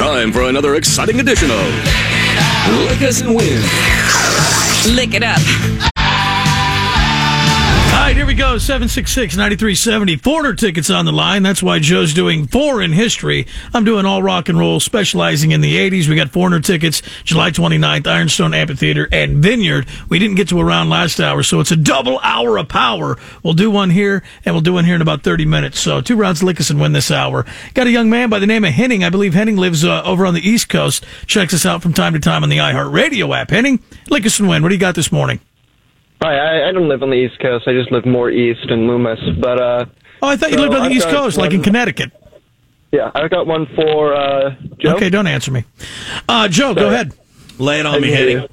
time for another exciting edition of Lick Us and Win. Lick it up. All right, here we go. 766-9370. Foreigner tickets on the line. That's why Joe's doing foreign history. I'm doing all rock and roll, specializing in the 80s. We got foreigner tickets, July 29th, Ironstone Amphitheater and Vineyard. We didn't get to a round last hour, so it's a double hour of power. We'll do one here, and we'll do one here in about 30 minutes. So 2 rounds, Lick Us and Win this hour. Got a young man by the name of Henning. I believe Henning lives over on the East Coast. Checks us out from time to time on the iHeartRadio app. Henning, Lick Us and Win. What do you got this morning? Hi, I don't live on the East Coast. I just live more east in Loomis. But oh, I thought you lived on the East Coast, like in Connecticut. Yeah, I got one for Joe. Okay, don't answer me. Joe, go ahead. Lay it on me, Henning.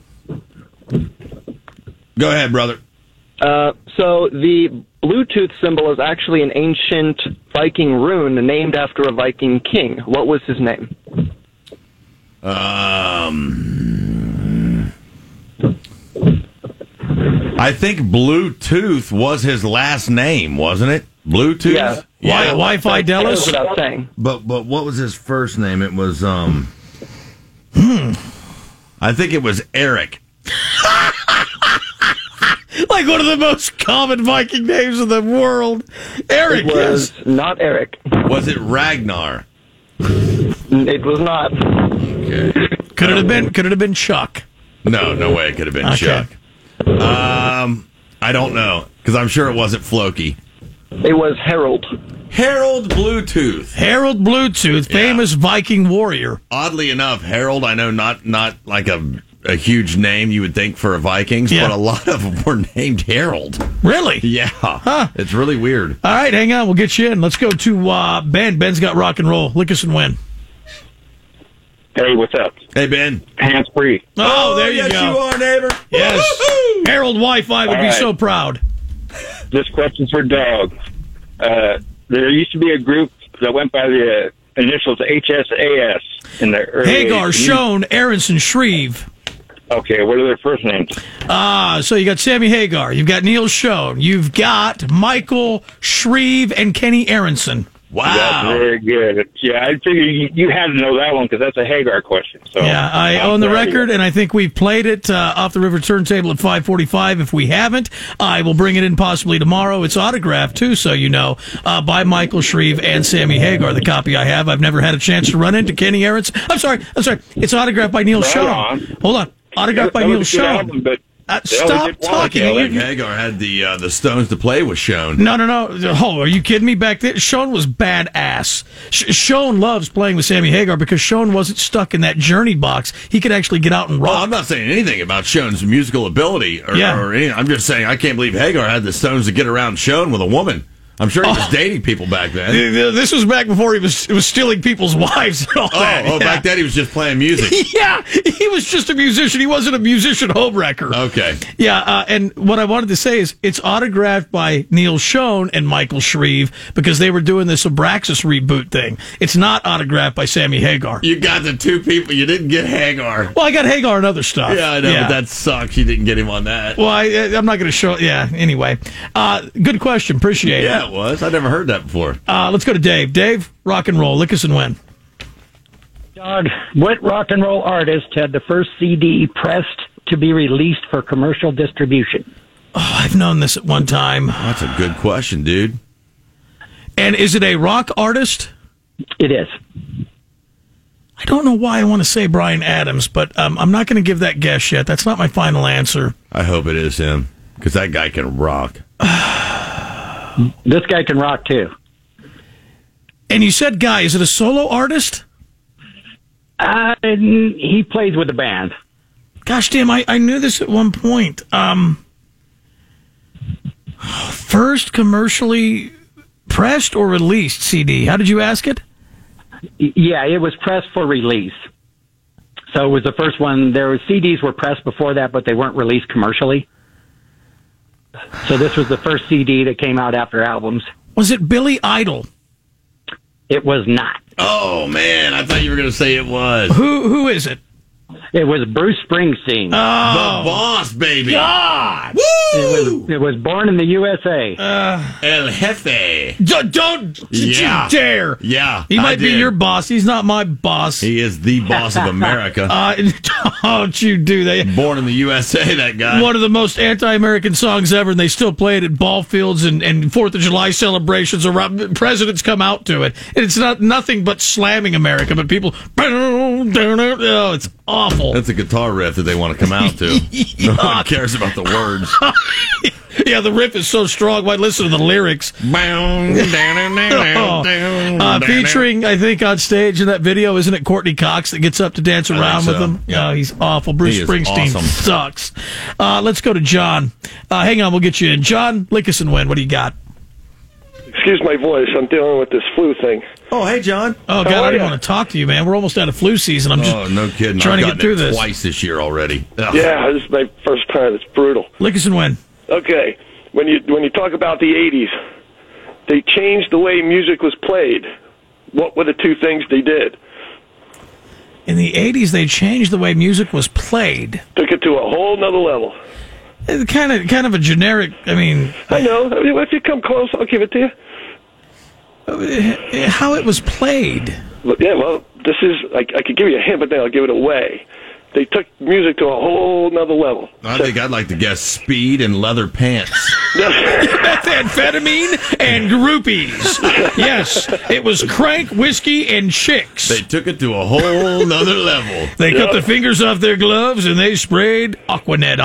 Go ahead, brother. So the Bluetooth symbol is actually an ancient Viking rune named after a Viking king. What was his name? I think Bluetooth was his last name, wasn't it? Bluetooth? Yeah. Wi-Fi Delos? Without saying. But what was his first name? It was, I think it was Eric. Like one of the most common Viking names in the world. Eric, It was not Eric. Was it Ragnar? It was not. Okay. Could it have been Chuck? No way it could have been Okay. Chuck. I don't know, because I'm sure it wasn't Floki. It was Harold. Harold Bluetooth. Harold Bluetooth, famous Viking warrior. Oddly enough, Harold, I know not like a huge name you would think for a Vikings, Yeah. but a lot of them were named Harold. Really? Yeah. Huh. It's really weird. All right, hang on. We'll get you in. Let's go to Ben. Ben's got rock and roll. Lick Us and Win. Hey, what's up? Hey, Ben. Hands free. Oh, there you yes, go. you are, neighbor. Yes. Woo-hoo-hoo. Harold Wi-Fi would All be right. so proud. This question's for Doug. There used to be a group that went by the initials HSAS in the early Hagar, 80s. Schoen, Aronson, Shreve. Okay, what are their first names? So you got Sammy Hagar. You've got Neil Schoen. You've got Michael Shreve and Kenny Aronson. That's Wow. very good. Yeah, I figured you had to know that one because that's a Hagar question. So Yeah, I own the record, and I think we've played it off the river turntable at 5:45. If we haven't, I will bring it in possibly tomorrow. It's autographed, too, so you know, by Michael Shreve and Sammy Hagar, the copy I have. I've never had a chance to run into Kenny Aronson. I'm sorry. It's autographed by Neil Right Schoen. on. Hold on. Autographed by That Neil was a good Schoen. album, but they only Stop did one. talking. Yeah, You- like Hagar had the Stones to play with shown. No. Oh, are you kidding me? Back then, Schoen was badass. Schoen loves playing with Sammy Hagar because Schoen wasn't stuck in that Journey box. He could actually get out and Well, rock. I'm not saying anything about Schoen's musical ability or Yeah. anything. I'm just saying I can't believe Hagar had the Stones to get around Schoen with a woman. I'm sure he was dating people back then. This was back before he was stealing people's wives and all that. Oh, back then he was just playing music. Yeah, he was just a musician. He wasn't a musician homewrecker. Okay. Yeah, and what I wanted to say is it's autographed by Neil Schoen and Michael Shreve because they were doing this Abraxas reboot thing. It's not autographed by Sammy Hagar. You got the two people. You didn't get Hagar. Well, I got Hagar and other stuff. Yeah, I know, but that sucks. You didn't get him on that. Well, I'm not going to show. Yeah. Anyway, good question. Appreciate it. Yeah, it was. I never heard that before. Let's go to Dave. Dave, rock and roll. Lick Us and Win. Doug, what rock and roll artist had the first CD pressed to be released for commercial distribution? Oh, I've known this at one time. That's a good question, dude. And is it a rock artist? It is. I don't know why I want to say Bryan Adams, but I'm not going to give that guess yet. That's not my final answer. I hope it is him, because that guy can rock. This guy can rock, too. And you said guy. Is it a solo artist? He plays with the band. Gosh damn, I knew this at one point. First commercially pressed or released CD? How did you ask it? Yeah, it was pressed for release. So it was the first one. CDs were pressed before that, but they weren't released commercially. So this was the first CD that came out after albums. Was it Billy Idol? It was not. Oh, man. I thought you were going to say it was. Who is it? It was Bruce Springsteen. The Boss, baby. God! Woo! It was Born in the USA. El Jefe. Don't Yeah. you dare. Yeah, He I might be did. your boss. He's not my boss. He is the boss of America. Don't you do that. Born in the USA, that guy. One of the most anti-American songs ever, and they still play it at ball fields and 4th of July celebrations. Around, presidents come out to it. And it's not nothing but slamming America, but people... Oh, it's awful. That's a guitar riff that they want to come out to. No one cares about the words. Yeah, the riff is so strong. Why listen to the lyrics? Featuring, I think, on stage in that video, isn't it Courtney Cox that gets up to dance around with so. him? Yeah. Oh, he's awful. Bruce He is Springsteen awesome. sucks. Let's go to John. Hang on, we'll get you in. John Lickerson, what do you got? Excuse my voice. I'm dealing with this flu thing. Oh, hey, John. Oh, God, How I are didn't ya? want to talk to you, man. We're almost out of flu season. I'm just No kidding. trying to I've get through gotten it this. twice this year already. Ugh. Yeah, this is my first time. It's brutal. Lickerson win. Okay, when you talk about the '80s, they changed the way music was played. What were the two things they did? In the 80s, they changed the way music was played. Took it to a whole nother level. It's kind of a generic, I mean, I know. I mean, if you come close, I'll give it to you. how it was played. But yeah, well, this is. I could give you a hint, but then I'll give it away. They took music to a whole nother level. I think I'd like to guess speed and leather pants. Methamphetamine and groupies. Yes, it was crank, whiskey, and chicks. They took it to a whole nother level. They cut the fingers off their gloves and they sprayed Aquanet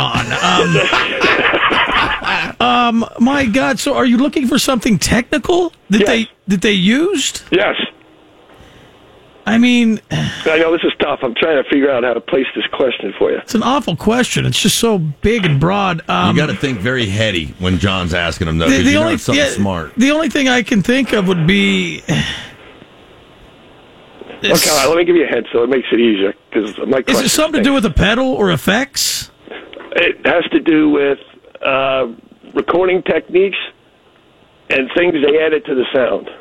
on. My God! So, are you looking for something technical that Yes. they used? Yes. I mean, I know this is tough. I'm trying to figure out how to place this question for you. it's an awful question. It's just so big and broad. You got to think very heady when John's asking them, though, because you know it's something smart. The only thing I can think of would be. Okay, all right, let me give you a hint so it makes it easier. Because my Is question it something to do with a pedal or effects? It has to do with recording techniques and things they added to the sound.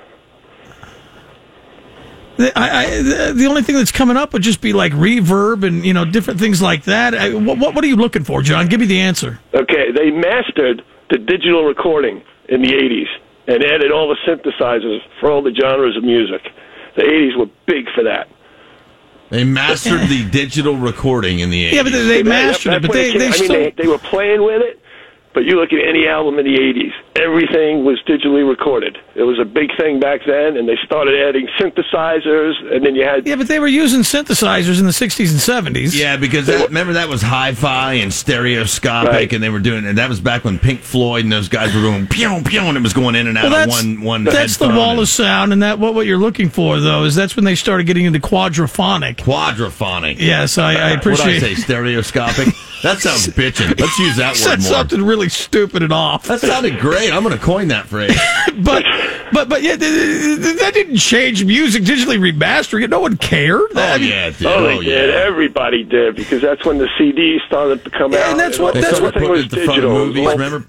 The only thing that's coming up would just be like reverb and different things like that. What are you looking for, John? Give me the answer. Okay, they mastered the digital recording in the 80s and added all the synthesizers for all the genres of music. The 80s were big for that. They mastered the digital recording in the 80s. Yeah, but they mastered it. But they were playing with it. But you look at any album in the 80s, everything was digitally recorded. It was a big thing back then, and they started adding synthesizers, and then you had... Yeah, but they were using synthesizers in the 60s and 70s. Yeah, because remember that was hi-fi and stereoscopic, Right. and they were doing, and that was back when Pink Floyd and those guys were going pew pew, and it was going in and out of one. That's the headphone. wall of sound, and that what you're looking for though is that's when they started getting into quadraphonic. Quadraphonic. Yes, I appreciate. What did I say? Stereoscopic. That sounds bitchin'. Let's use that Said word more. something really stupid and off. That sounded great. I'm going to coin that phrase. But yeah, that didn't change music. Digitally remastering it, no one cared. Yeah, it did. Oh, they did. Everybody did, because that's when the CDs started to come out. and that's what- and that's what- everything was at the front of digital. movies. Remember?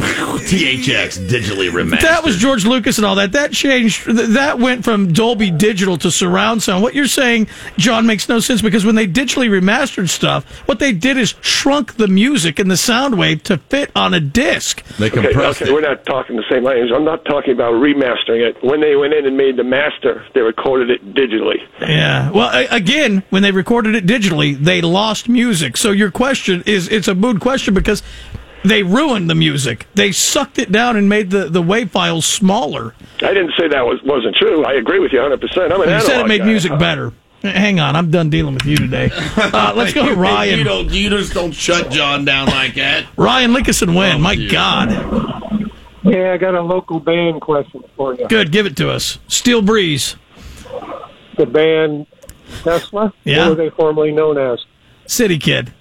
THX, digitally remastered. That was George Lucas and all that. That changed. That went from Dolby Digital to surround sound. What you're saying, John, makes no sense because when they digitally remastered stuff, what they did is shrunk the music and the sound wave to fit on a disc. They compressed Okay, it. we're not talking the same language. I'm not talking about remastering it. When they went in and made the master, they recorded it digitally. Yeah. Well, again, when they recorded it digitally, they lost music. So your question it's a moot question because they ruined the music. They sucked it down and made the wave files smaller. I didn't say that wasn't true. I agree with you 100%. I'm an You said it analog made guy. music better. Hang on, I'm done dealing with you today. Let's go to Ryan. You just don't shut John down like that. Ryan Lickerson win. Oh, My dear. God. Yeah, I got a local band question for you. Good, give it to us. Steel Breeze. The band Tesla? Yeah. What were they formerly known as? City Kid.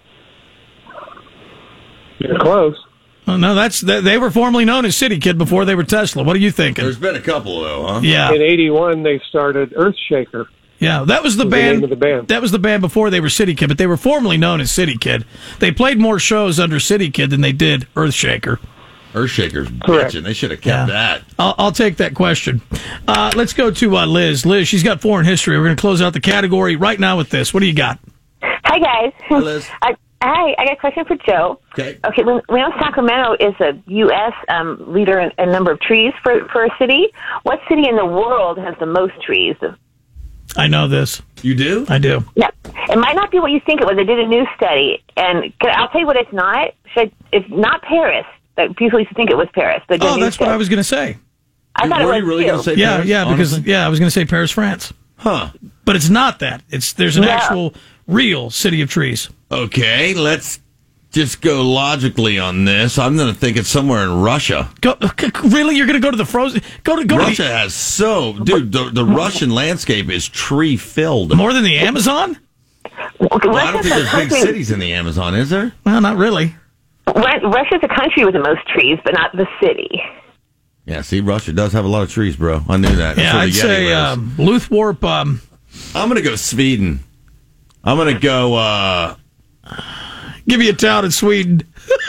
You're close. Oh, no, they were formerly known as City Kid before they were Tesla. What are you thinking? There's been a couple, though, huh? Yeah. In 81, they started Earthshaker. Yeah, that was the The band. name of the band. That was the band before they were City Kid, but they were formerly known as City Kid. They played more shows under City Kid than they did Earthshaker. Earthshaker's Correct. bitching. They should have kept that. I'll take that question. Let's go to Liz. Liz, she's got foreign history. We're going to close out the category right now with this. What do you got? Hi, guys. Hi, Liz. Hi, I got a question for Joe. Okay. Okay, we know Sacramento is a U.S. Leader in number of trees for a city. What city in the world has the most trees? I know this. You do? I do. Yeah, it might not be what you think it was. I did a news study, and I'll tell you what it's not. It's not Paris. People used to think it was Paris. Oh, that's what I was going to say. I thought it Were was you really too. going to say Yeah, Paris, yeah, because honestly? I was going to say Paris, France. Huh. But it's not that. There's an No. actual real city of trees. Okay, let's just go logically on this. I'm going to think it's somewhere in Russia. Really? You're going to go to the frozen? Go Russia has the Russian landscape is tree filled. more than the Amazon? Well, I don't think there's big country. cities in the Amazon, is there? Well, not really. Russia's a country with the most trees, but not the city. Yeah, see, Russia does have a lot of trees, bro. I knew that. That's Yeah, where I'd the Yeti say lives. Luthwarp. I'm going to go Sweden. I'm going to go... Give me a town in Sweden.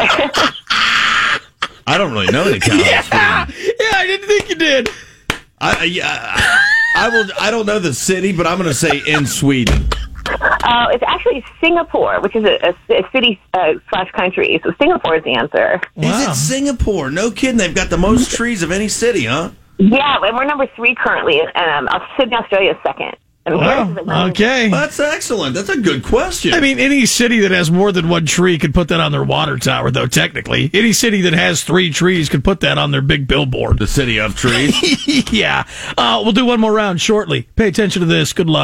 I don't really know any towns in Sweden. Yeah, I didn't think you did. I don't know the city, but I'm going to say in Sweden. It's actually Singapore, which is a city slash country. So Singapore is the answer. Is it Singapore? No kidding. They've got the most trees of any city, huh? Yeah, and we're number 3 currently, and Sydney, Australia is second. And Paris is at number Okay. That's excellent. That's a good question. I mean, any city that has more than one tree could put that on their water tower, though, technically. Any city that has 3 trees could put that on their big billboard. The city of trees. Yeah. We'll do one more round shortly. Pay attention to this. Good luck.